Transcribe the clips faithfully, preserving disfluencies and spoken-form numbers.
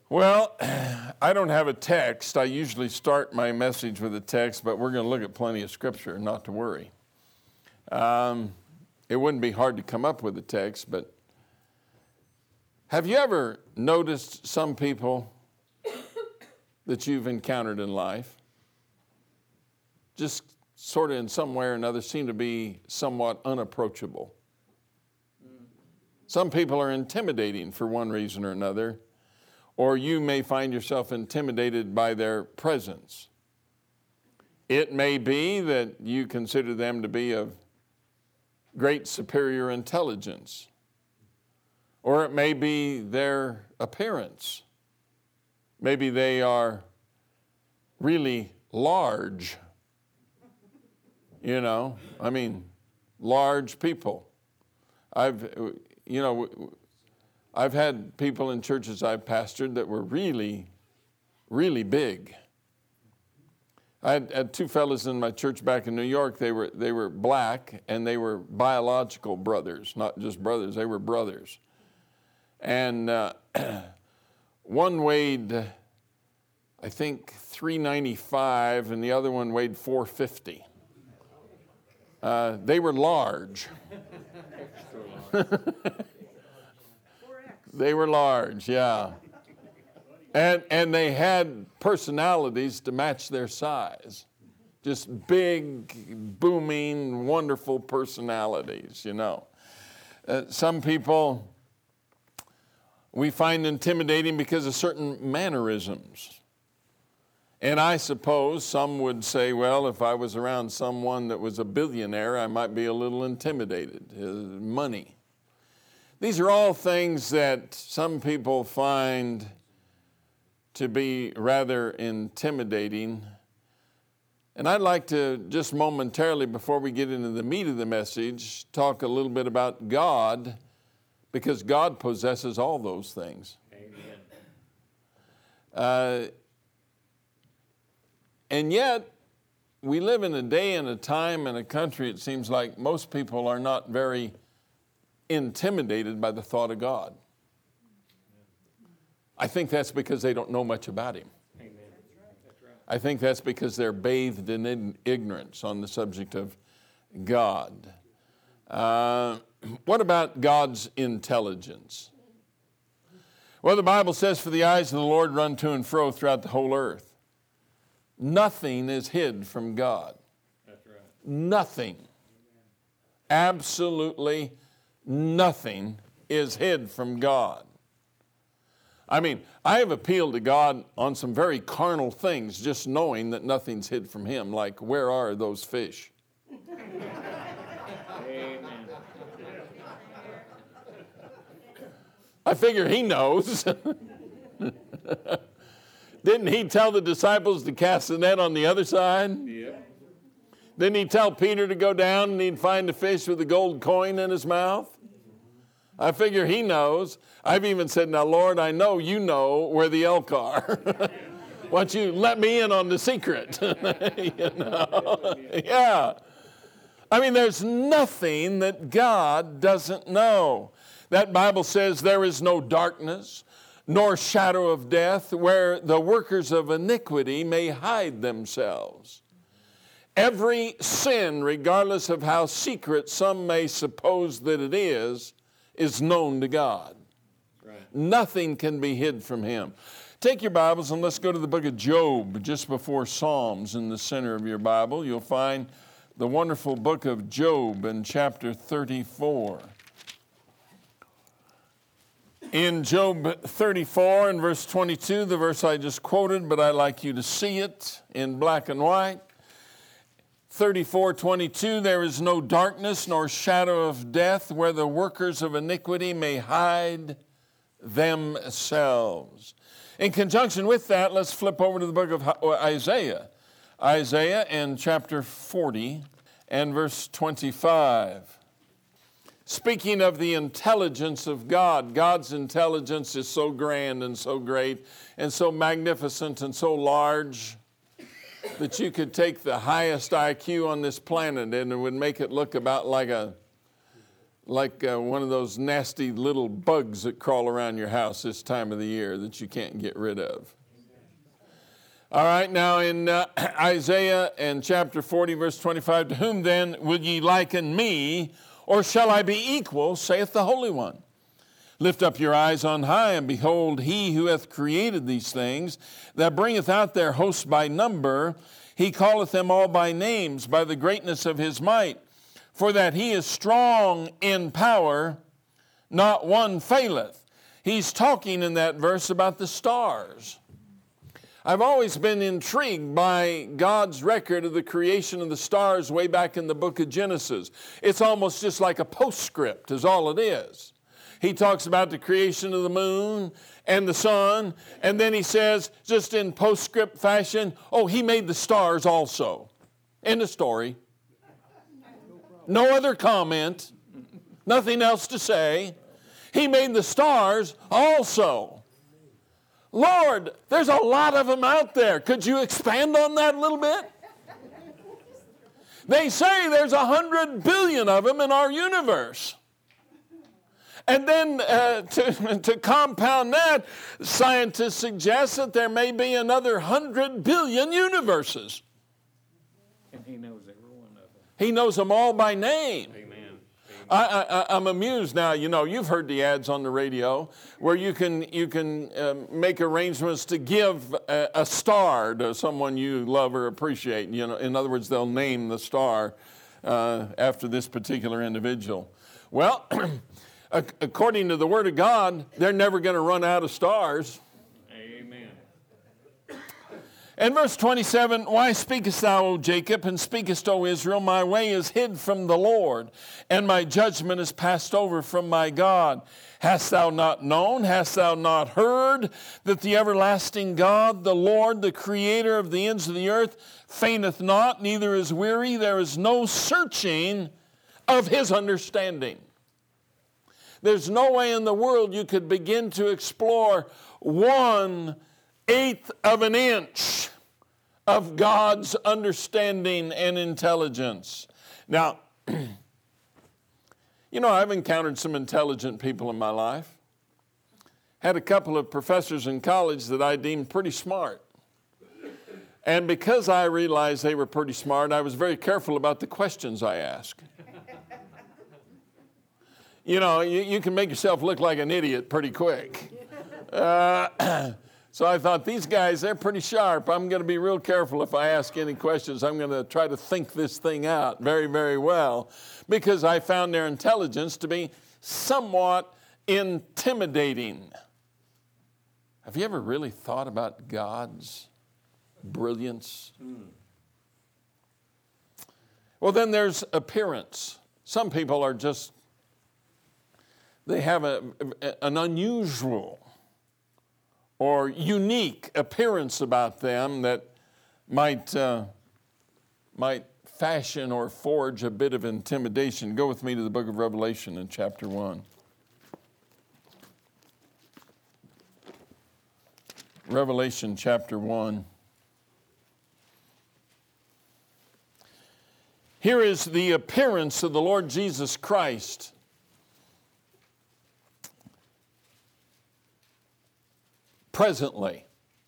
Well, I don't have a text. I usually start my message with a text, but we're going to look at plenty of scripture, not to worry. Um, it wouldn't be hard to come up with a text, but have you ever noticed some people that you've encountered in life just sort of in some way or another seem to be somewhat unapproachable? Some people are intimidating for one reason or another, or you may find yourself intimidated by their presence. It may be that you consider them to be of great superior intelligence, or it may be their appearance. Maybe they are really large, you know, I mean, large people. I've, you know, I've had people in churches I've pastored that were really, really big. I had, had two fellows in my church back in New York. They were they were black, and they were biological brothers, not just brothers. They were brothers. And uh, one weighed, I think, three ninety-five, and the other one weighed four fifty. Uh, they were large. They were large, yeah. And and they had personalities to match their size. Just big, booming, wonderful personalities, you know. Uh, some people we find intimidating because of certain mannerisms. And I suppose some would say, well, if I was around someone that was a billionaire, I might be a little intimidated. Uh, money. These are all things that some people find to be rather intimidating. And I'd like to just momentarily, before we get into the meat of the message, talk a little bit about God, because God possesses all those things. Amen. Uh, and yet, we live in a day and a time and a country, it seems like most people are not very intimidated by the thought of God. I think that's because they don't know much about Him. Amen. That's right. I think that's because they're bathed in ignorance on the subject of God. Uh, what about God's intelligence? Well, the Bible says, for the eyes of the Lord run to and fro throughout the whole earth. Nothing is hid from God. That's right. Nothing. Absolutely nothing is hid from God. I mean, I have appealed to God on some very carnal things, just knowing that nothing's hid from Him, like, where are those fish? Amen. I figure He knows. Didn't He tell the disciples to cast the net on the other side? Yeah. Didn't He tell Peter to go down and he'd find a fish with a gold coin in his mouth? I figure He knows. I've even said, now, Lord, I know you know where the elk are. Why don't you let me in on the secret? You know? Yeah. I mean, there's nothing that God doesn't know. That Bible says there is no darkness, nor shadow of death, where the workers of iniquity may hide themselves. Every sin, regardless of how secret some may suppose that it is, is known to God. Right. Nothing can be hid from Him. Take your Bibles and let's go to the book of Job, just before Psalms in the center of your Bible. You'll find the wonderful book of Job in chapter thirty-four. In Job thirty-four and verse twenty-two, the verse I just quoted, but I'd like you to see it in black and white. thirty-four twenty-two, there is no darkness nor shadow of death where the workers of iniquity may hide themselves. In conjunction with that, let's flip over to the book of Isaiah. Isaiah in chapter forty and verse twenty-five. Speaking of the intelligence of God, God's intelligence is so grand and so great and so magnificent and so large that you could take the highest I Q on this planet and it would make it look about like a like uh, one of those nasty little bugs that crawl around your house this time of the year that you can't get rid of. All right, now in uh, Isaiah and chapter forty, verse twenty-five, to whom then will ye liken me, or shall I be equal, saith the Holy One? Lift up your eyes on high, and behold, he who hath created these things, that bringeth out their hosts by number, he calleth them all by names, by the greatness of his might. For that he is strong in power, not one faileth. He's talking in that verse about the stars. I've always been intrigued by God's record of the creation of the stars way back in the book of Genesis. It's almost just like a postscript is all it is. He talks about the creation of the moon and the sun, and then he says, just in postscript fashion, oh, he made the stars also. End of story. No other comment, nothing else to say. He made the stars also. Lord, there's a lot of them out there. Could you expand on that a little bit? They say there's a hundred billion of them in our universe. And then uh, to, to compound that, scientists suggest that there may be another hundred billion universes. And he knows every one of them. He knows them all by name. Amen. I, I, I'm amused now. You know, you've heard the ads on the radio where you can you can um, make arrangements to give a, a star to someone you love or appreciate. You know, in other words, they'll name the star uh, after this particular individual. Well, according to the Word of God, they're never going to run out of stars. Amen. And verse twenty-seven, why speakest thou, O Jacob, and speakest, O Israel? My way is hid from the Lord, and my judgment is passed over from my God. Hast thou not known, hast thou not heard, that the everlasting God, the Lord, the creator of the ends of the earth, fainteth not, neither is weary? There is no searching of his understanding. There's no way in the world you could begin to explore one eighth of an inch of God's understanding and intelligence. Now, you know, I've encountered some intelligent people in my life. Had a couple of professors in college that I deemed pretty smart. And because I realized they were pretty smart, I was very careful about the questions I asked. You know, you, you can make yourself look like an idiot pretty quick. Uh, So I thought, these guys, they're pretty sharp. I'm going to be real careful if I ask any questions. I'm going to try to think this thing out very, very well, because I found their intelligence to be somewhat intimidating. Have you ever really thought about God's brilliance? Mm. Well, then there's appearance. Some people are just, they have a, an unusual or unique appearance about them that might uh, might fashion or forge a bit of intimidation. Go with me to the book of Revelation in chapter one. Revelation chapter one. Here is the appearance of the Lord Jesus Christ. Presently.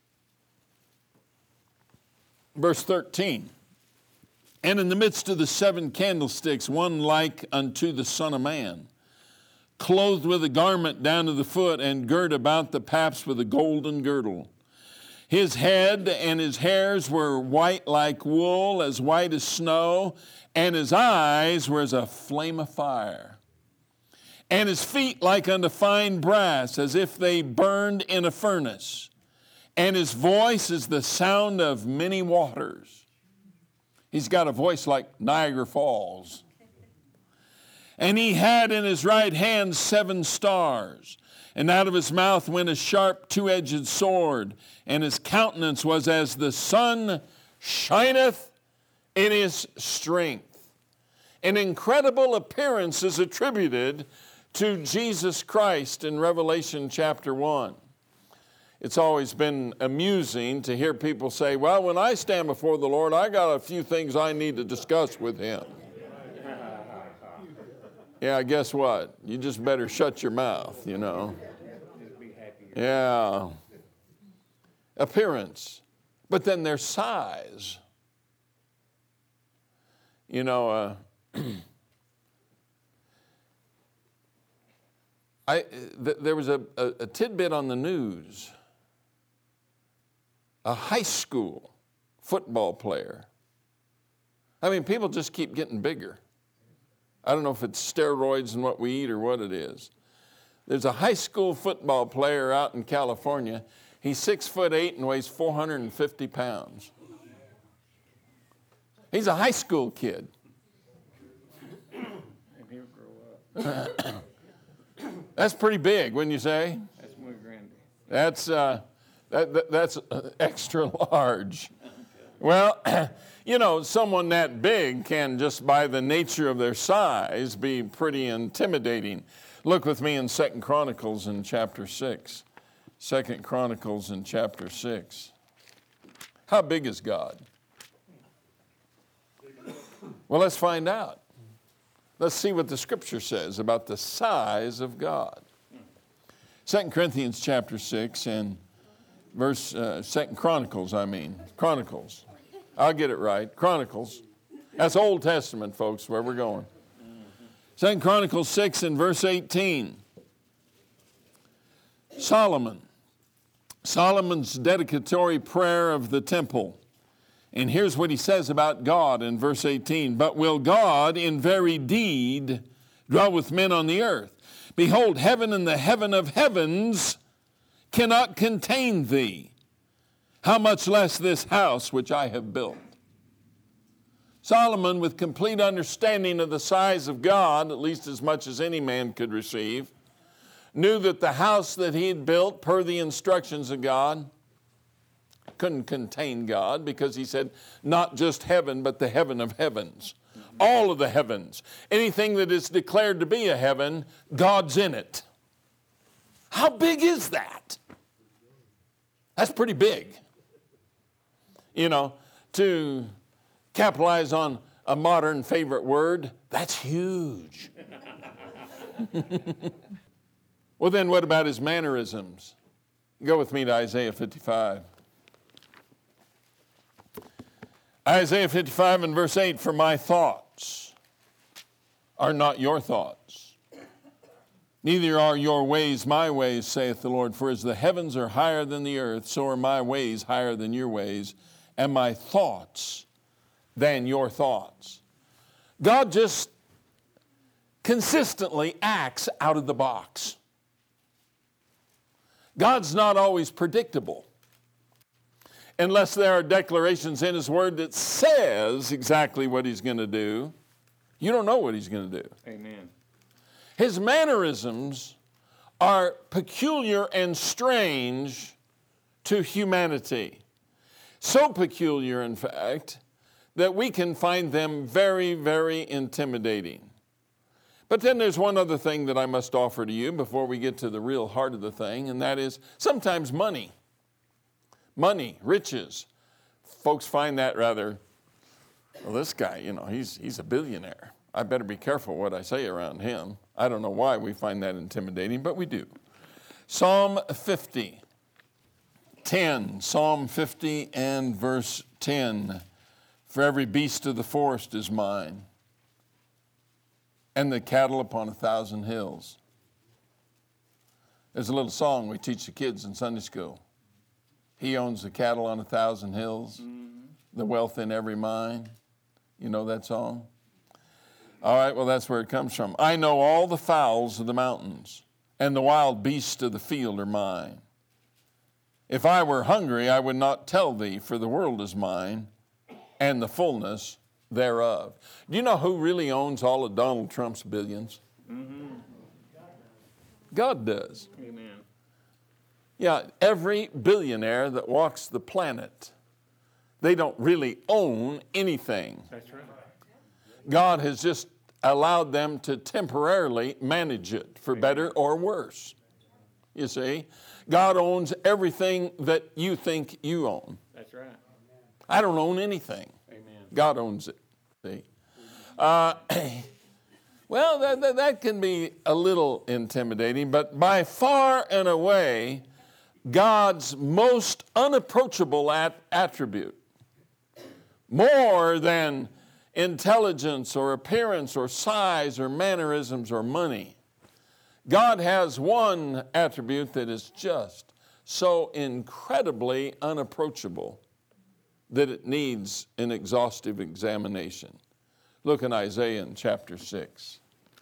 Verse thirteen. And in the midst of the seven candlesticks, one like unto the Son of Man, clothed with a garment down to the foot, and girt about the paps with a golden girdle. His head and his hairs were white like wool, as white as snow, and his eyes were as a flame of fire. And his feet like unto fine brass, as if they burned in a furnace. And his voice is the sound of many waters. He's got a voice like Niagara Falls. And he had in his right hand seven stars. And out of his mouth went a sharp two-edged sword. And his countenance was as the sun shineth in his strength. An incredible appearance is attributed to Jesus Christ in Revelation chapter one. It's always been amusing to hear people say, well, when I stand before the Lord, I got a few things I need to discuss with him. Yeah, guess what? You just better shut your mouth, you know. Just be happy. Yeah. Appearance. But then their size. You know, uh, I, th- there was a, a, a tidbit on the news. A high school football player. I mean, people just keep getting bigger. I don't know if it's steroids and what we eat or what it is. There's a high school football player out in California. He's six foot eight and weighs four hundred fifty pounds. He's a high school kid. And he'll grow up. That's pretty big, wouldn't you say? That's muy grande. That's uh, that, that that's extra large. Well, you know, someone that big can just by the nature of their size be pretty intimidating. Look with me in Second Chronicles in chapter six. Second Chronicles in chapter six. How big is God? Well, let's find out. Let's see what the scripture says about the size of God. Second Corinthians chapter six and verse, uh, Second Chronicles, I mean, Chronicles. I'll get it right. Chronicles. That's Old Testament, folks, where we're going. Second Chronicles six and verse eighteen. Solomon. Solomon's dedicatory prayer of the temple. And here's what he says about God in verse eighteen. But will God in very deed dwell with men on the earth? Behold, heaven and the heaven of heavens cannot contain thee. How much less this house which I have built? Solomon, with complete understanding of the size of God, at least as much as any man could receive, knew that the house that he had built per the instructions of God couldn't contain God, because he said not just heaven, but the heaven of heavens. Mm-hmm. All of the heavens. Anything that is declared to be a heaven, God's in it. How big is that? That's pretty big. You know, to capitalize on a modern favorite word, that's huge. Well, then what about his mannerisms? Go with me to Isaiah fifty-five. Isaiah fifty-five and verse eight, for my thoughts are not your thoughts, neither are your ways my ways, saith the Lord. For as the heavens are higher than the earth, so are my ways higher than your ways, and my thoughts than your thoughts. God just consistently acts out of the box. God's not always predictable, unless there are declarations in his word that says exactly what he's going to do. You don't know what he's going to do. Amen. His mannerisms are peculiar and strange to humanity. So peculiar, in fact, that we can find them very, very intimidating. But then there's one other thing that I must offer to you before we get to the real heart of the thing, and that is sometimes money. Money, riches. Folks find that rather, well, this guy, you know, he's, he's a billionaire. I better be careful what I say around him. I don't know why we find that intimidating, but we do. Psalm fifty, ten. Psalm fifty and verse ten. For every beast of the forest is mine, and the cattle upon a thousand hills. There's a little song we teach the kids in Sunday school. He owns the cattle on a thousand hills, mm-hmm. the wealth in every mine. You know that song? All right, well, that's where it comes from. I know all the fowls of the mountains, and the wild beasts of the field are mine. If I were hungry, I would not tell thee, for the world is mine, and the fullness thereof. Do you know who really owns all of Donald Trump's billions? Mm-hmm. God does. Amen. Yeah, every billionaire that walks the planet, they don't really own anything. That's right. God has just allowed them to temporarily manage it for better or worse. You see, God owns everything that you think you own. That's right. I don't own anything. Amen. God owns it. See? Uh, Well, that, that, that can be a little intimidating, but by far and away, God's most unapproachable at, attribute, more than intelligence or appearance or size or mannerisms or money. God has one attribute that is just so incredibly unapproachable that it needs an exhaustive examination. Look in Isaiah in chapter six.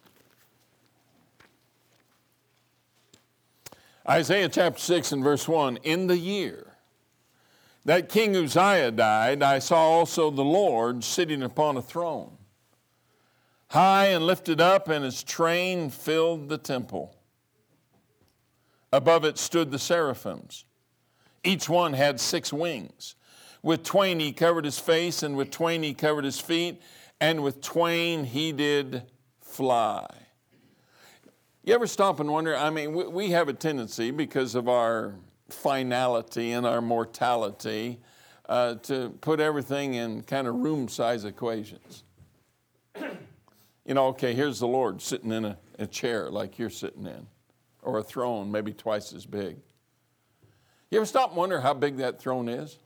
Isaiah chapter six and verse one, in the year that King Uzziah died, I saw also the Lord sitting upon a throne, high and lifted up, and his train filled the temple. Above it stood the seraphims. Each one had six wings. With twain he covered his face, and with twain he covered his feet, and with twain he did fly. You ever stop and wonder, I mean, we, we have a tendency because of our finality and our mortality uh, to put everything in kind of room-size equations. You know, okay, here's the Lord sitting in a, a chair like you're sitting in, or a throne maybe twice as big. You ever stop and wonder how big that throne is?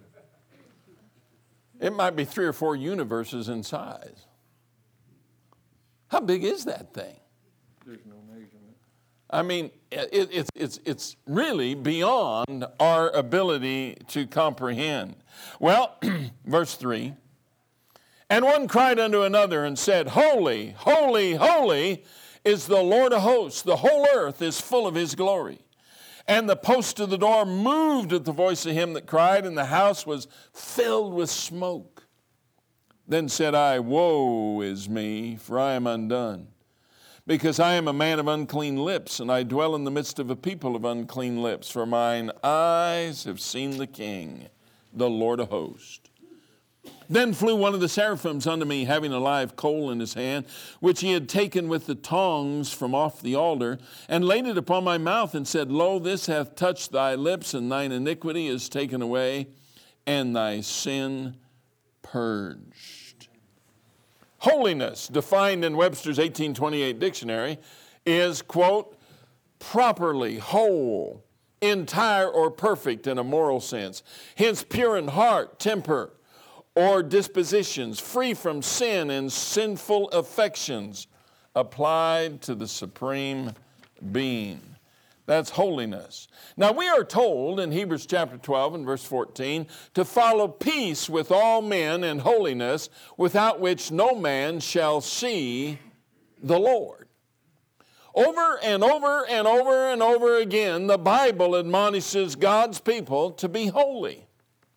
It might be three or four universes in size. How big is that thing? There's no measurement. I mean, it, it's, it's, it's really beyond our ability to comprehend. Well, verse three, and one cried unto another and said, Holy, holy, holy is the Lord of hosts. The whole earth is full of his glory. And the post of the door moved at the voice of him that cried, and the house was filled with smoke. Then said I, Woe is me, for I am undone, because I am a man of unclean lips, and I dwell in the midst of a people of unclean lips, for mine eyes have seen the King, the Lord of hosts. Then flew one of the seraphims unto me, having a live coal in his hand, which he had taken with the tongs from off the altar, and laid it upon my mouth, and said, Lo, this hath touched thy lips, and thine iniquity is taken away, and thy sin purged. Holiness, defined in Webster's eighteen twenty-eight dictionary, is, quote, properly whole, entire or perfect in a moral sense, hence pure in heart, temper, or dispositions, free from sin and sinful affections, applied to the supreme being. That's holiness. Now we are told in Hebrews chapter twelve and verse fourteen to follow peace with all men and holiness, without which no man shall see the Lord. Over and over and over and over again, the Bible admonishes God's people to be holy.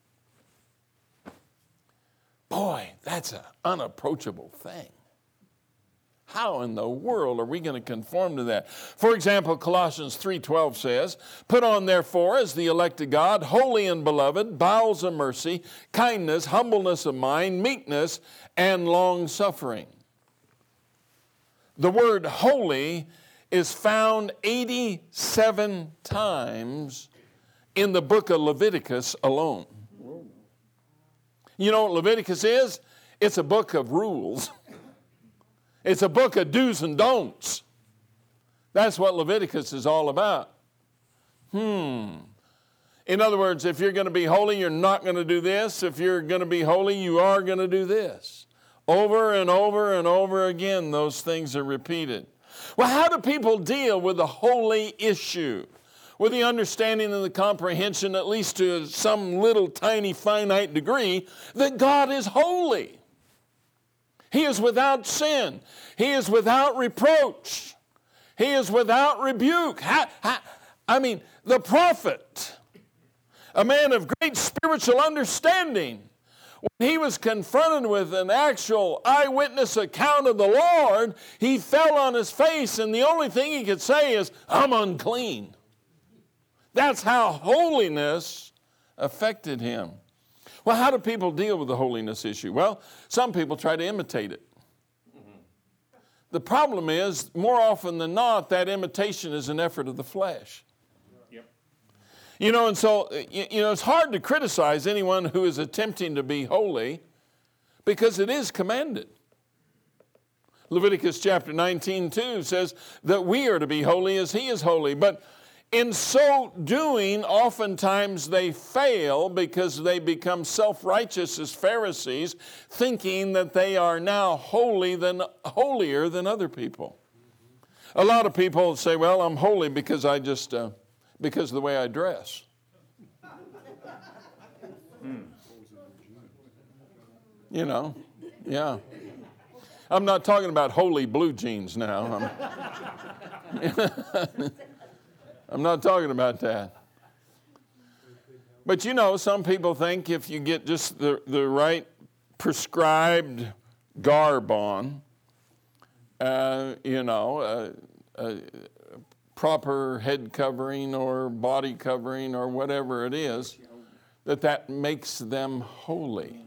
Boy, that's an unapproachable thing. How in the world are we going to conform to that? For example, Colossians three twelve says, Put on therefore as the elect of God, holy and beloved, bowels of mercy, kindness, humbleness of mind, meekness, and long-suffering. The word holy is found eighty-seven times in the book of Leviticus alone. You know what Leviticus is? It's a book of rules. It's a book of do's and don'ts. That's what Leviticus is all about. Hmm. In other words, if you're going to be holy, you're not going to do this. If you're going to be holy, you are going to do this. Over and over and over again, those things are repeated. Well, how do people deal with the holy issue? With the understanding and the comprehension, at least to some little tiny finite degree, that God is holy. He is without sin. He is without reproach. He is without rebuke. How, how, I mean, the prophet, a man of great spiritual understanding, when he was confronted with an actual eyewitness account of the Lord, he fell on his face, and the only thing he could say is, I'm unclean. That's how holiness affected him. Well, how do people deal with the holiness issue? Well, some people try to imitate it. Mm-hmm. The problem is, more often than not, that imitation is an effort of the flesh. Yep. You know, and so, you know, it's hard to criticize anyone who is attempting to be holy because it is commanded. Leviticus chapter nineteen, two says that we are to be holy as he is holy. But in so doing, oftentimes they fail because they become self-righteous as Pharisees, thinking that they are now holy than, holier than other people. A lot of people say, well, I'm holy because I just, uh, because of the way I dress. You know, yeah. I'm not talking about holy blue jeans now. I'm, I'm not talking about that. But you know, some people think if you get just the, the right prescribed garb on, uh, you know, uh, uh, proper head covering or body covering or whatever it is, that that makes them holy.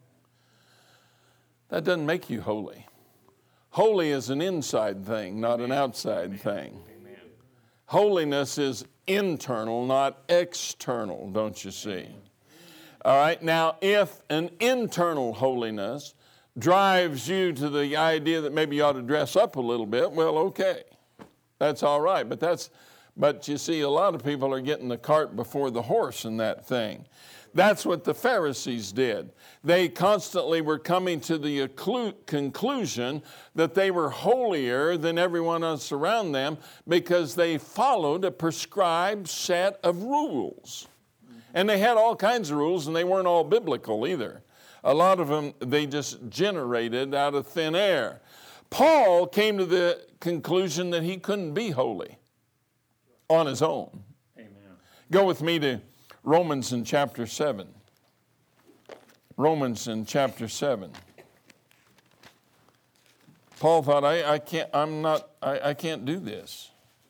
That doesn't make you holy. Holy is an inside thing, not an outside thing. Amen. Holiness is internal, not external, don't you see? All right, now if an internal holiness drives you to the idea that maybe you ought to dress up a little bit, well, okay, that's all right. But that's, but you see, a lot of people are getting the cart before the horse in that thing. That's what the Pharisees did. They constantly were coming to the conclusion that they were holier than everyone else around them because they followed a prescribed set of rules. And they had all kinds of rules, and they weren't all biblical either. A lot of them they just generated out of thin air. Paul came to the conclusion that he couldn't be holy on his own. Amen. Go with me to Romans in chapter seven. Romans in chapter seven. Paul thought, I, I can't, I'm not, I, I can't do this.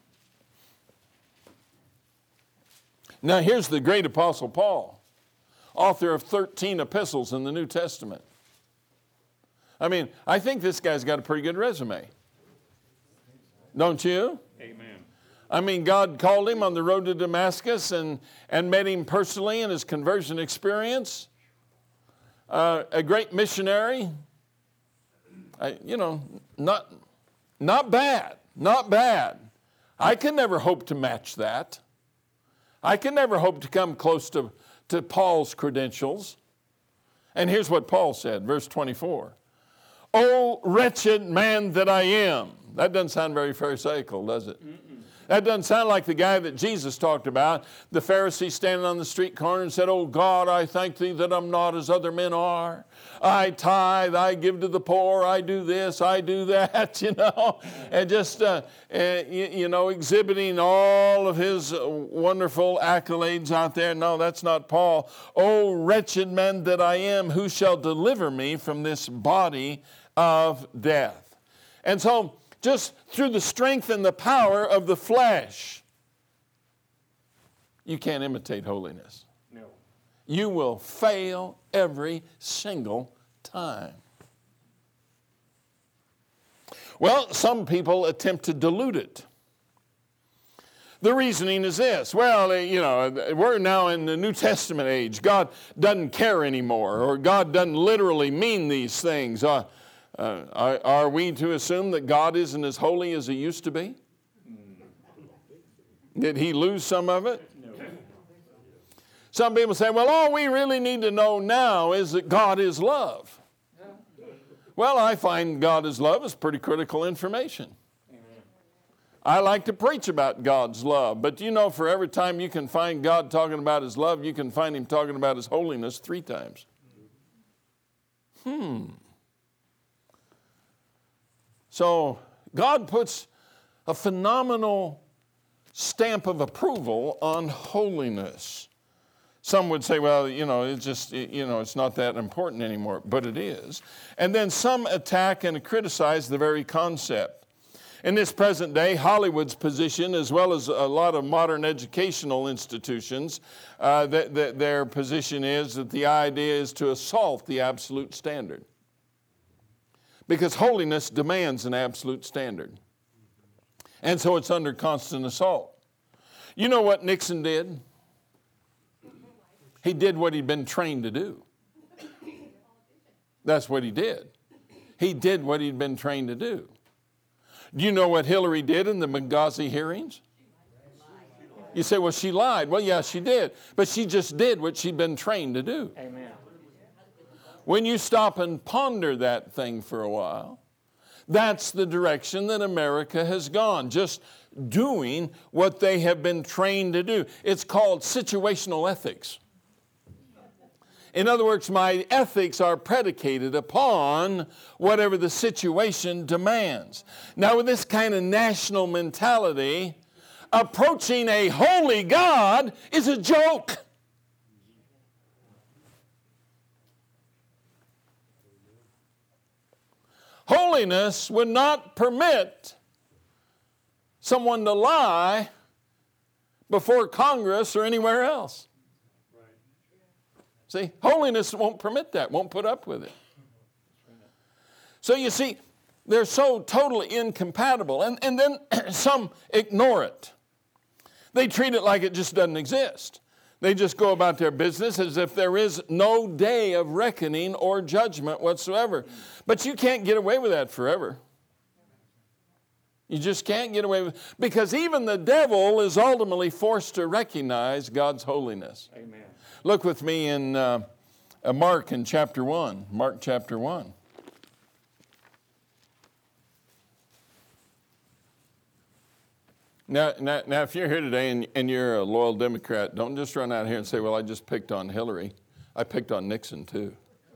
Now here's the great apostle Paul, author of thirteen epistles in the New Testament. I mean, I think this guy's got a pretty good resume. Don't you? Amen. I mean, God called him on the road to Damascus and, and met him personally in his conversion experience. Uh, a great missionary. I, you know, not, not bad, not bad. I can never hope to match that. I can never hope to come close to, to Paul's credentials. And here's what Paul said, verse twenty-four. Oh, wretched man that I am. That doesn't sound very pharisaical, does it? Mm-mm. That doesn't sound like the guy that Jesus talked about, the Pharisee standing on the street corner and said, oh God, I thank thee that I'm not as other men are. I tithe, I give to the poor, I do this, I do that, you know, and just, uh, uh, you, you know, exhibiting all of his wonderful accolades out there. No, that's not Paul. Oh, wretched man that I am, who shall deliver me from this body of death? And so, just through the strength and the power of the flesh, you can't imitate holiness. No. You will fail every single time. Well, some people attempt to dilute it. The reasoning is this. Well, you know, we're now in the New Testament age. God doesn't care anymore, or God doesn't literally mean these things. Uh, Uh, are, are we to assume that God isn't as holy as he used to be? Did he lose some of it? No. Some people say, well, all we really need to know now is that God is love. Well, I find God is love is pretty critical information. Amen. I like to preach about God's love, but you know, for every time you can find God talking about his love, you can find him talking about his holiness three times. Hmm. So God puts a phenomenal stamp of approval on holiness. Some would say, well, you know, it's just, you know, it's not that important anymore, but it is. And then some attack and criticize the very concept. In this present day, Hollywood's position, as well as a lot of modern educational institutions, uh, that, that their position is that the idea is to assault the absolute standard. Because holiness demands an absolute standard. And so it's under constant assault. You know what Nixon did? He did what he'd been trained to do. That's what he did. He did what he'd been trained to do. Do you know what Hillary did in the Benghazi hearings? You say, well, she lied. Well, yeah, she did. But she just did what she'd been trained to do. Amen. When you stop and ponder that thing for a while, that's the direction that America has gone, just doing what they have been trained to do. It's called situational ethics. In other words, my ethics are predicated upon whatever the situation demands. Now, with this kind of national mentality, approaching a holy God is a joke. Holiness would not permit someone to lie before Congress or anywhere else. See, holiness won't permit that, won't put up with it. So you see, they're so totally incompatible. And, and then some ignore it. They treat it like it just doesn't exist. They just go about their business as if there is no day of reckoning or judgment whatsoever. But you can't get away with that forever. You just can't get away with it. Because even the devil is ultimately forced to recognize God's holiness. Amen. Look with me in uh, Mark in chapter one. Mark chapter one. Now, now, now, if you're here today and, and you're a loyal Democrat, don't just run out here and say, well, I just picked on Hillary. I picked on Nixon too.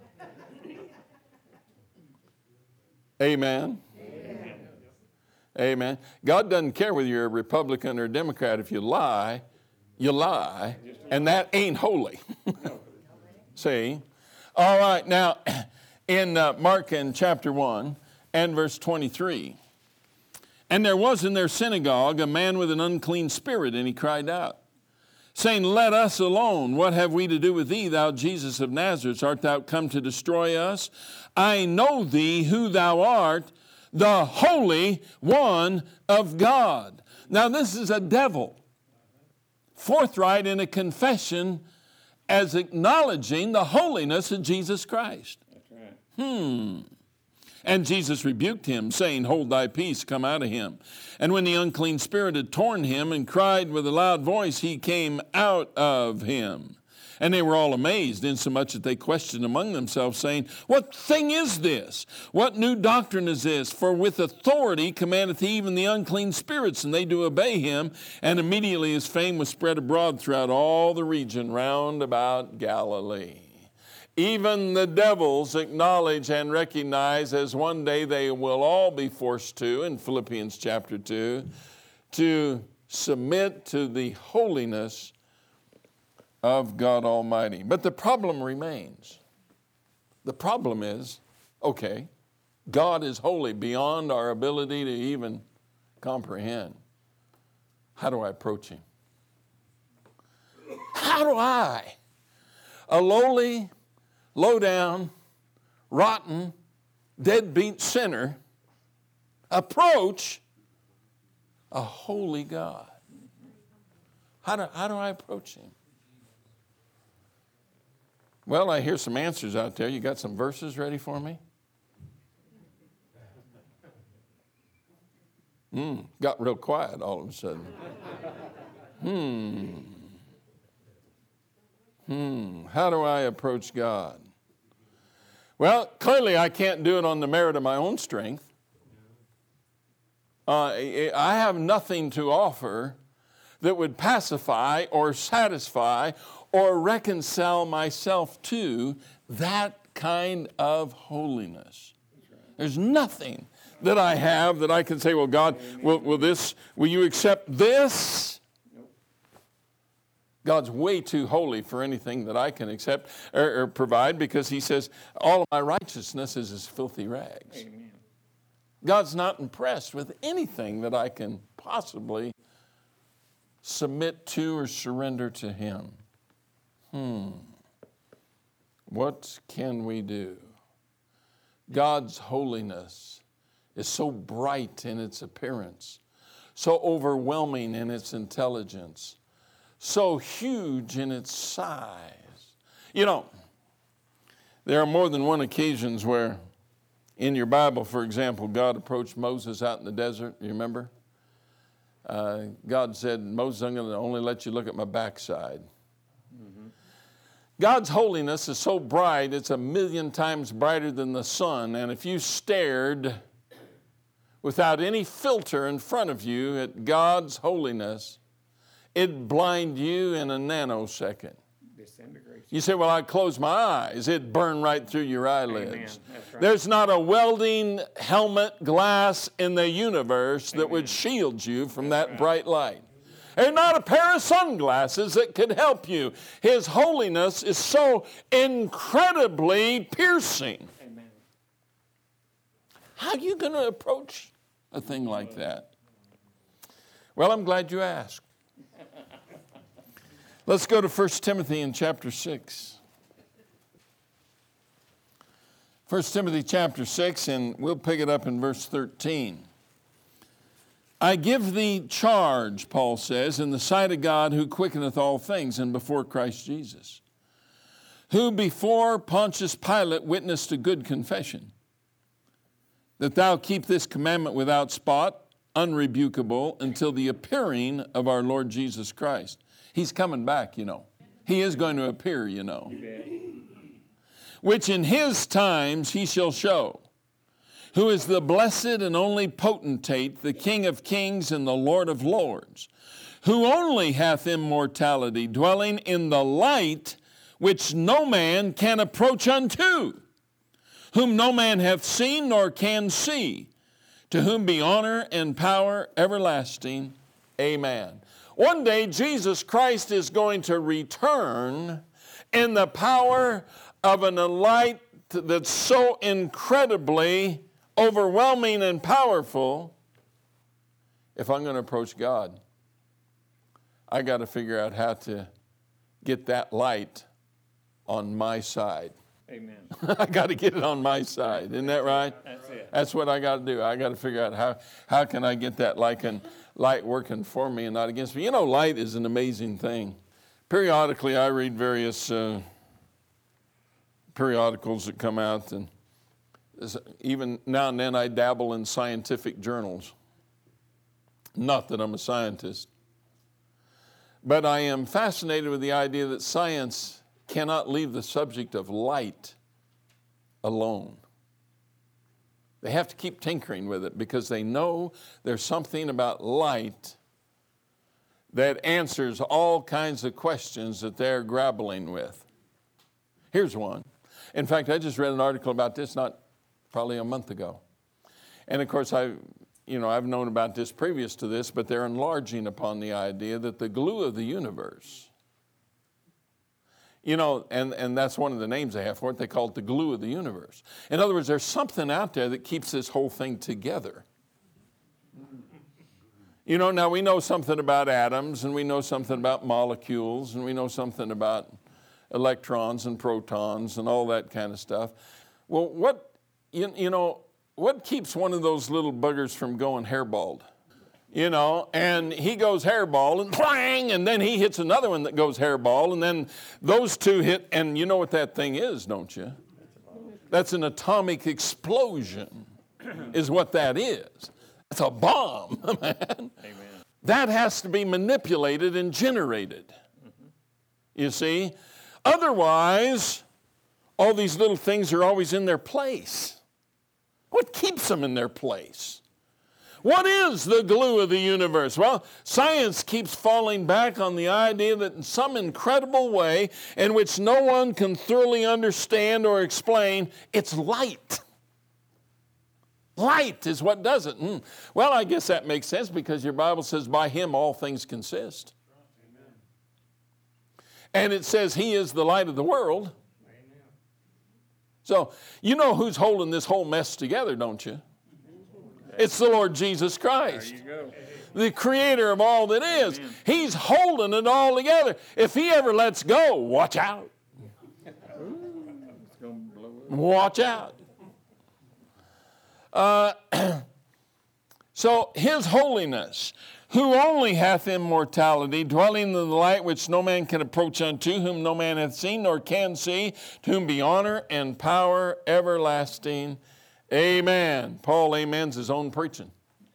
Amen. Amen. Amen. God doesn't care whether you're a Republican or a Democrat. If you lie, you lie, and that ain't holy. See? All right, now, in uh, Mark in chapter one and verse twenty-three, and there was in their synagogue a man with an unclean spirit, and he cried out, saying, let us alone. What have we to do with thee, thou Jesus of Nazareth? Art thou come to destroy us? I know thee who thou art, the Holy One of God. Now this is a devil, forthright in a confession as acknowledging the holiness of Jesus Christ. That's right. Hmm. And Jesus rebuked him, saying, hold thy peace, come out of him. And when the unclean spirit had torn him and cried with a loud voice, he came out of him. And they were all amazed, insomuch that they questioned among themselves, saying, what thing is this? What new doctrine is this? For with authority commandeth he even the unclean spirits, and they do obey him. And immediately his fame was spread abroad throughout all the region round about Galilee. Even the devils acknowledge and recognize, as one day they will all be forced to, in Philippians chapter two, to submit to the holiness of God Almighty. But the problem remains. The problem is, okay, God is holy beyond our ability to even comprehend. How do I approach him? How do I, a lowly, low down, rotten, deadbeat sinner, approach a holy God? How do, how do I approach him? Well, I hear some answers out there. You got some verses ready for me? Hmm, got real quiet all of a sudden. Hmm. Hmm, how do I approach God? Well, clearly I can't do it on the merit of my own strength. Uh, I have nothing to offer that would pacify or satisfy or reconcile myself to that kind of holiness. There's nothing that I have that I can say, well, God, will, will this, will you accept this? God's way too holy for anything that I can accept or, or provide, because he says, all of my righteousness is as filthy rags. Amen. God's not impressed with anything that I can possibly submit to or surrender to him. Hmm. What can we do? God's holiness is so bright in its appearance, so overwhelming in its intelligence, so huge in its size. You know, there are more than one occasions where In your Bible, for example, God approached Moses out in the desert. You remember? Uh, God said, Moses, I'm going to only let you look at my backside. Mm-hmm. God's holiness is so bright, it's a million times brighter than the sun. And if you stared without any filter in front of you at God's holiness, it'd blind you in a nanosecond. You say, well, I close my eyes. It'd burn right through your eyelids. Right. There's not a welding helmet glass in the universe that Amen. Would shield you from That's that right. bright light. There's not a pair of sunglasses that could help you. His holiness is so incredibly piercing. Amen. How are you going to approach a thing like that? Well, I'm glad you asked. Let's go to First Timothy in chapter six. First Timothy chapter six, and we'll pick it up in verse thirteen. I give thee charge, Paul says, in the sight of God who quickeneth all things, and before Christ Jesus, who before Pontius Pilate witnessed a good confession, that thou keep this commandment without spot, unrebukable, until the appearing of our Lord Jesus Christ. He's coming back, you know. He is going to appear, you know. Which in his times he shall show, who is the blessed and only potentate, the King of kings and the Lord of lords, who only hath immortality, dwelling in the light which no man can approach unto, whom no man hath seen nor can see, to whom be honor and power everlasting. Amen. One day, Jesus Christ is going to return in the power of an light that's so incredibly overwhelming and powerful. If I'm going to approach God, I got to figure out how to get that light on my side. Amen. I got to get it on my side. Isn't that right? That's it. That's what I got to do. I got to figure out how, how can I get that light and light working for me and not against me. You know, light is an amazing thing. Periodically, I read various uh, periodicals that come out, and even now and then I dabble in scientific journals. Not that I'm a scientist, but I am fascinated with the idea that science cannot leave the subject of light alone. They have to keep tinkering with it because they know there's something about light that answers all kinds of questions that they're grappling with. Here's one. In fact, I just read an article about this not probably a month ago. And of course, I, you know, I've known about this previous to this, but they're enlarging upon the idea that the glue of the universe, you know, and, and that's one of the names they have for it. They call it the glue of the universe. In other words, there's something out there that keeps this whole thing together. You know, now we know something about atoms, and we know something about molecules, and we know something about electrons and protons and all that kind of stuff. Well, what, you, you know, what keeps one of those little buggers from going hairbald? You know, and he goes hairball and clang, and then he hits another one that goes hairball, and then those two hit, and you know what that thing is, don't you? That's an atomic explosion, is what that is. That's a bomb, man. Amen. That has to be manipulated and generated. Mm-hmm. You see? Otherwise, all these little things are always in their place. What keeps them in their place? What is the glue of the universe? Well, science keeps falling back on the idea that in some incredible way in which no one can thoroughly understand or explain, it's light. Light is what does it. Mm. Well, I guess that makes sense because your Bible says by him all things consist. Amen. And it says he is the light of the world. Amen. So you know who's holding this whole mess together, don't you? It's the Lord Jesus Christ, there you go. The creator of all that is. Amen. He's holding it all together. If he ever lets go, watch out. Ooh, it's gonna blow up. Watch out. Uh, so his holiness, who only hath immortality, dwelling in the light which no man can approach unto, whom no man hath seen nor can see, to whom be honor and power everlasting. Amen. Paul amens his own preaching.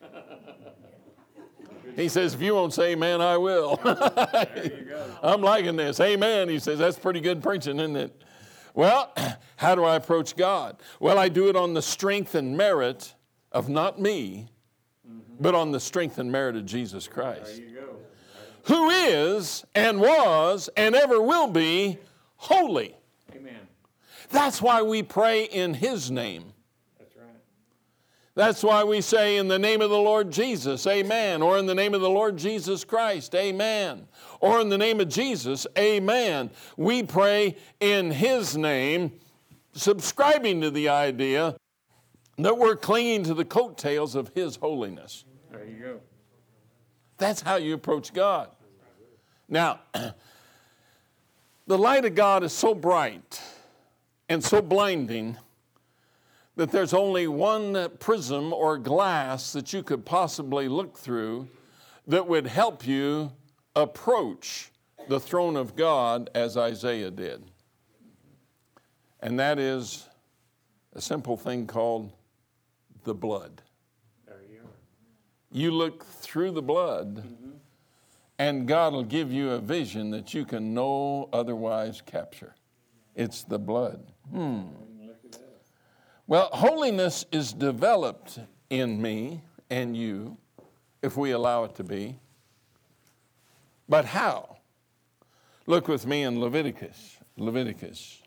He says, if you won't say amen, I will. There you go. I'm liking this. Amen. He says, that's pretty good preaching, isn't it? Well, how do I approach God? Well, I do it on the strength and merit of not me, mm-hmm. but on the strength and merit of Jesus Christ. There you go. Who is and was and ever will be holy. Amen. That's why we pray in His name. That's right. That's why we say in the name of the Lord Jesus, amen. Or in the name of the Lord Jesus Christ, amen. Or in the name of Jesus, amen. We pray in His name, subscribing to the idea that we're clinging to the coattails of His holiness. There you go. That's how you approach God. Now, the light of God is so bright and so blinding that there's only one prism or glass that you could possibly look through that would help you approach the throne of God as Isaiah did. And that is a simple thing called the blood. There you are. You look through the blood, mm-hmm. and God will give you a vision that you can no otherwise capture. It's the blood. Hmm. Well, holiness is developed in me and you, if we allow it to be. But how? Look with me in Leviticus, Leviticus,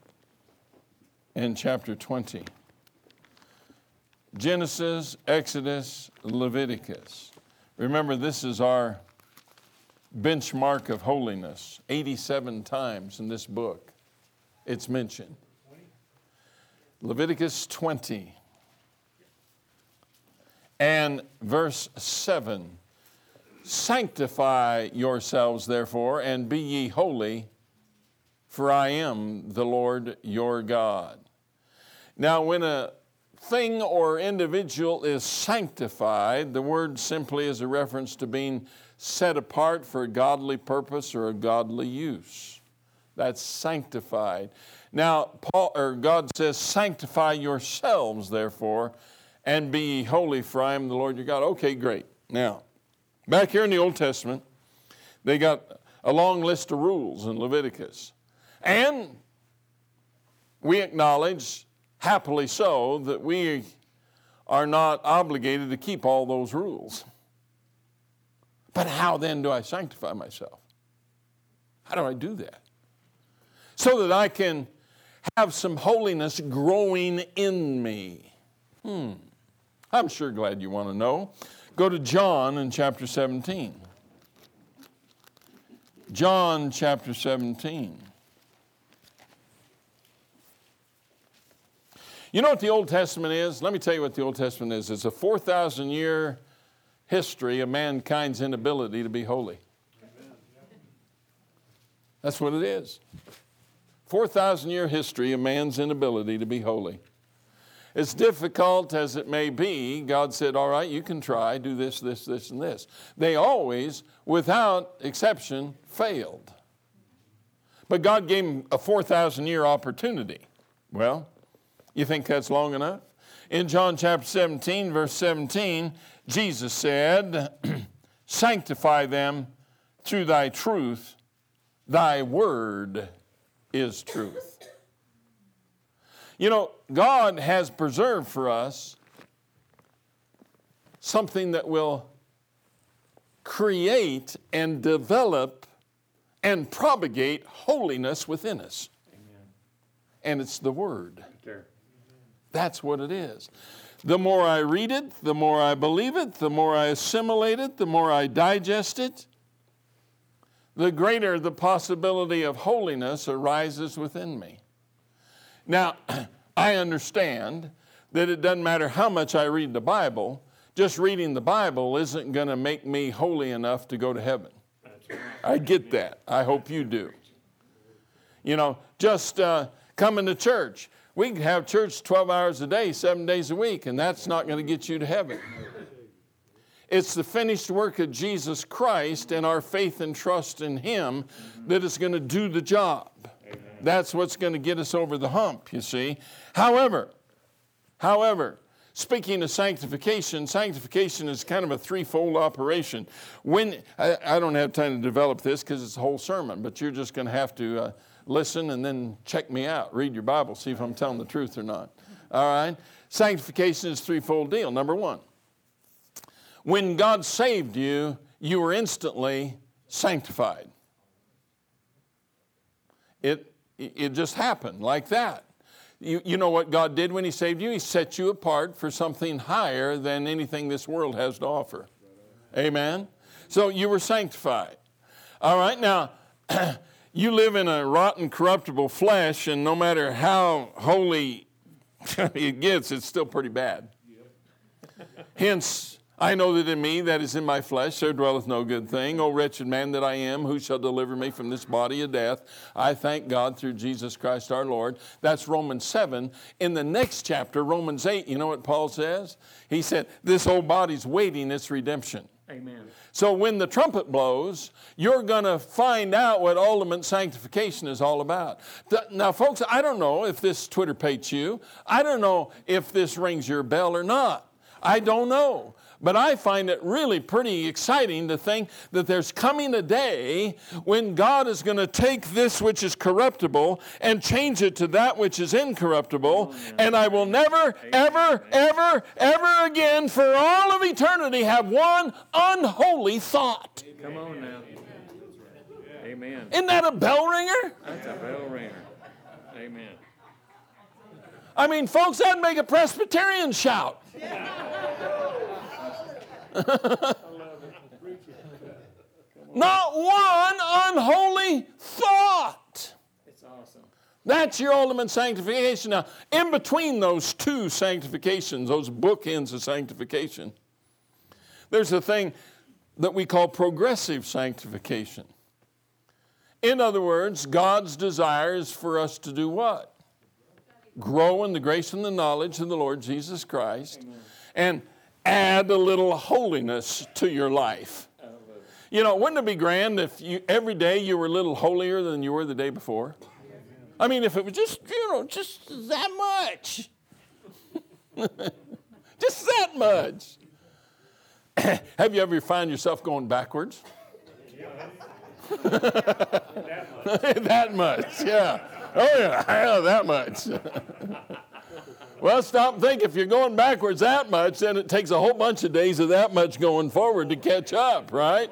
in chapter twenty. Genesis, Exodus, Leviticus. Remember, this is our benchmark of holiness. eighty-seven times in this book it's mentioned. Leviticus twenty and verse seven. Sanctify yourselves, therefore, and be ye holy, for I am the Lord your God. Now, when a thing or individual is sanctified, the word simply is a reference to being set apart for a godly purpose or a godly use. That's sanctified. Now, Paul or God says, sanctify yourselves, therefore, and be ye holy, for I am the Lord your God. Okay, great. Now, back here in the Old Testament, they got a long list of rules in Leviticus. And we acknowledge, happily so, that we are not obligated to keep all those rules. But how then do I sanctify myself? How do I do that? So that I can have some holiness growing in me. Hmm. I'm sure glad you want to know. Go to John in chapter seventeen. John chapter seventeen. You know what the Old Testament is? Let me tell you what the Old Testament is. It's a four thousand year history of mankind's inability to be holy. That's what it is. four thousand year history of man's inability to be holy. As difficult as it may be, God said, all right, you can try, do this, this, this, and this. They always, without exception, failed. But God gave them a four thousand year opportunity. Well, you think that's long enough? In John chapter seventeen, verse seventeen, Jesus said, sanctify them through thy truth. Thy word is truth. You know, God has preserved for us something that will create and develop and propagate holiness within us. Amen. And it's the Word. Sure. That's what it is. The more I read it, the more I believe it, the more I assimilate it, the more I digest it, the greater the possibility of holiness arises within me. Now, I understand that it doesn't matter how much I read the Bible, just reading the Bible isn't going to make me holy enough to go to heaven. That's right. I get that. I hope you do. You know, just uh, coming to church. We can have church twelve hours a day, seven days a week, and that's not going to get you to heaven. It's the finished work of Jesus Christ and our faith and trust in Him that is going to do the job. Amen. That's what's going to get us over the hump, you see. However, However, speaking of sanctification, sanctification is kind of a threefold operation. When I, I don't have time to develop this because it's a whole sermon, but you're just going to have to uh, listen and then check me out. Read your Bible, see if I'm telling the truth or not. All right? Sanctification is a threefold deal. Number one, when God saved you, you were instantly sanctified. It, it just happened like that. You, you know what God did when He saved you? He set you apart for something higher than anything this world has to offer. Amen? So you were sanctified. All right, now, you live in a rotten, corruptible flesh, and no matter how holy it gets, it's still pretty bad. Hence, I know that in me, that is in my flesh, there dwelleth no good thing. O wretched man that I am, who shall deliver me from this body of death? I thank God through Jesus Christ our Lord. That's Romans seven. In the next chapter, Romans eight, you know what Paul says? He said, this old body's waiting its redemption. Amen. So when the trumpet blows, you're going to find out what ultimate sanctification is all about. Now, folks, I don't know if this Twitter pates you. I don't know if this rings your bell or not. I don't know. But I find it really pretty exciting to think that there's coming a day when God is going to take this which is corruptible and change it to that which is incorruptible. Oh, and I will never, ever, ever, ever again for all of eternity have one unholy thought. Come on now. Amen. Isn't that a bell ringer? That's a bell ringer. Amen. I mean, folks, that'd make a Presbyterian shout. Not one unholy thought. It's awesome. That's your ultimate sanctification. Now, in between those two sanctifications, those bookends of sanctification, there's a thing that we call progressive sanctification. In other words, God's desire is for us to do what? Grow in the grace and the knowledge of the Lord Jesus Christ. Amen. And add a little holiness to your life. You know, wouldn't it be grand if you every day you were a little holier than you were the day before? I mean, if it was just, you know, just that much. Just that much. Have you ever found yourself going backwards? That much, yeah. Oh, yeah, yeah, that much. Well, stop and think. If you're going backwards that much, then it takes a whole bunch of days of that much going forward to catch up, right?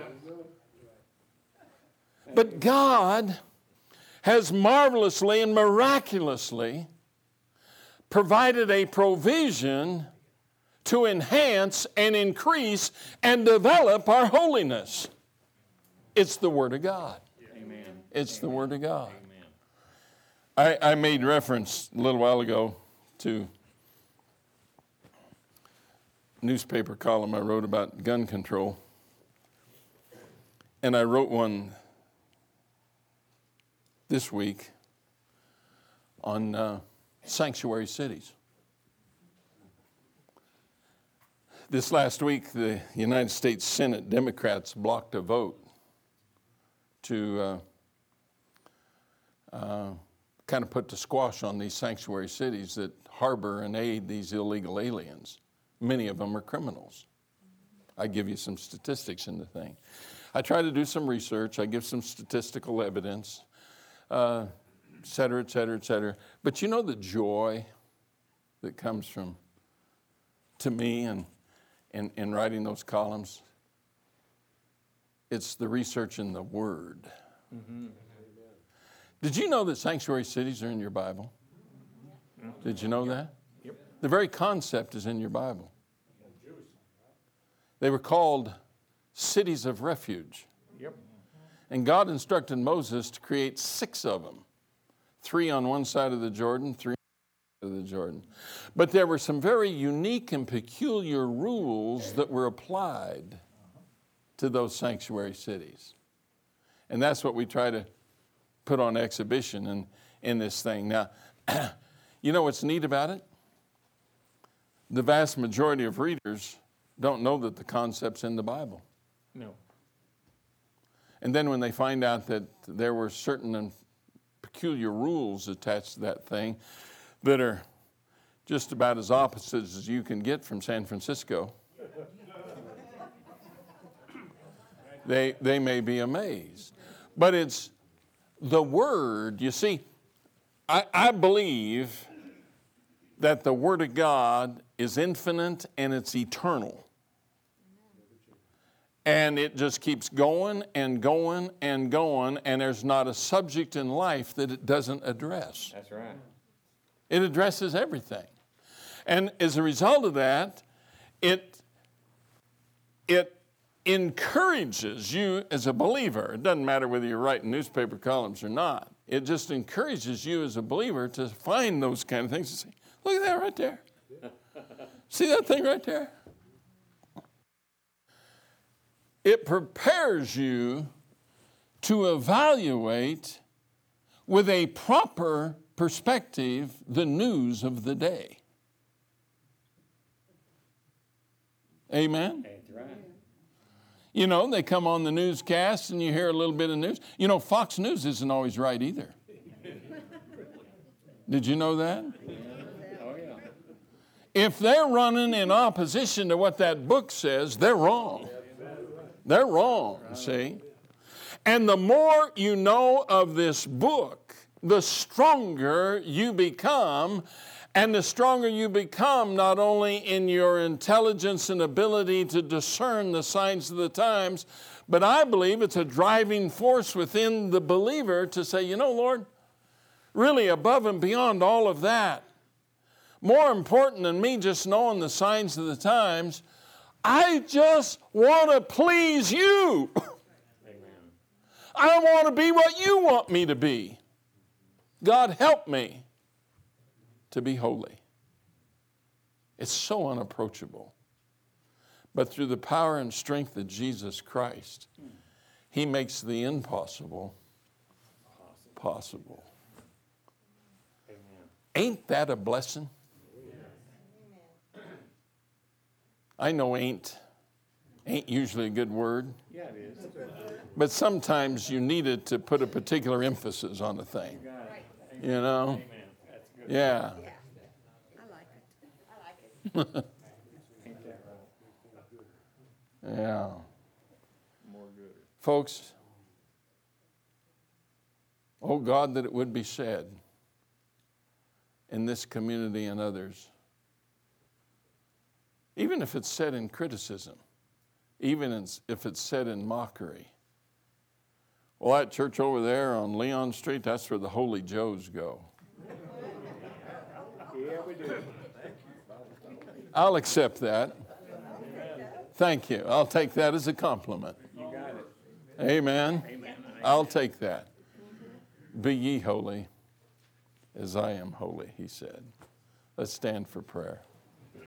But God has marvelously and miraculously provided a provision to enhance and increase and develop our holiness. It's the Word of God. Amen. It's the Word of God. I, I made reference a little while ago to a newspaper column I wrote about gun control. And I wrote one this week on uh, sanctuary cities. This last week, the United States Senate Democrats blocked a vote to uh, uh, kind of put the squash on these sanctuary cities that harbor and aid these illegal aliens. Many of them are criminals. I give you some statistics in the thing. I try to do some research. I give some statistical evidence, uh, et cetera, et cetera, et cetera. But you know the joy that comes from, to me, and in, in writing those columns? It's the research in the Word. Mm-hmm. Did you know that sanctuary cities are in your Bible? Did you know that? Yep. The very concept is in your Bible. They were called cities of refuge. Yep. And God instructed Moses to create six of them. Three on one side of the Jordan, three on the other side of the Jordan. But there were some very unique and peculiar rules that were applied to those sanctuary cities. And that's what we try to put on exhibition in, in this thing. Now, you know what's neat about it? The vast majority of readers don't know that the concept's in the Bible. No. And then when they find out that there were certain and peculiar rules attached to that thing that are just about as opposite as you can get from San Francisco. They, they may be amazed. But it's the Word. You see, I, I believe that the Word of God is infinite and it's eternal. And it just keeps going and going and going, and there's not a subject in life that it doesn't address. That's right. It addresses everything. And as a result of that, it, it encourages you as a believer. It doesn't matter whether you're writing newspaper columns or not. It just encourages you as a believer to find those kind of things and say, look at that right there. See that thing right there? It prepares you to evaluate with a proper perspective the news of the day. Amen? That's right. You know, they come on the newscast and you hear a little bit of news. You know, Fox News isn't always right either. Did you know that? Oh, yeah. If they're running in opposition to what that book says, they're wrong. They're wrong, see? And the more you know of this book, the stronger you become. And the stronger you become, not only in your intelligence and ability to discern the signs of the times, but I believe it's a driving force within the believer to say, you know, Lord, really above and beyond all of that, more important than me just knowing the signs of the times, I just want to please you. Amen. I want to be what you want me to be. God, help me to be holy. It's so unapproachable. But through the power and strength of Jesus Christ, He makes the impossible possible. Amen. Ain't that a blessing? I know ain't. Ain't usually a good word. Yeah, it is. But sometimes you need it to put a particular emphasis on the thing. You got it. You know? Amen. That's good. Yeah. Yeah, I like it. I like it. Ain't that right? Yeah. More good. Folks, oh God, that it would be said in this community and others, even if it's said in criticism, even if it's said in mockery. Well, that church over there on Leon Street, that's where the Holy Joes go. Yeah, we do. I'll accept that. Thank you. I'll take that as a compliment. You got it. Amen. Amen. I'll take that. Be ye holy as I am holy, he said. Let's stand for prayer.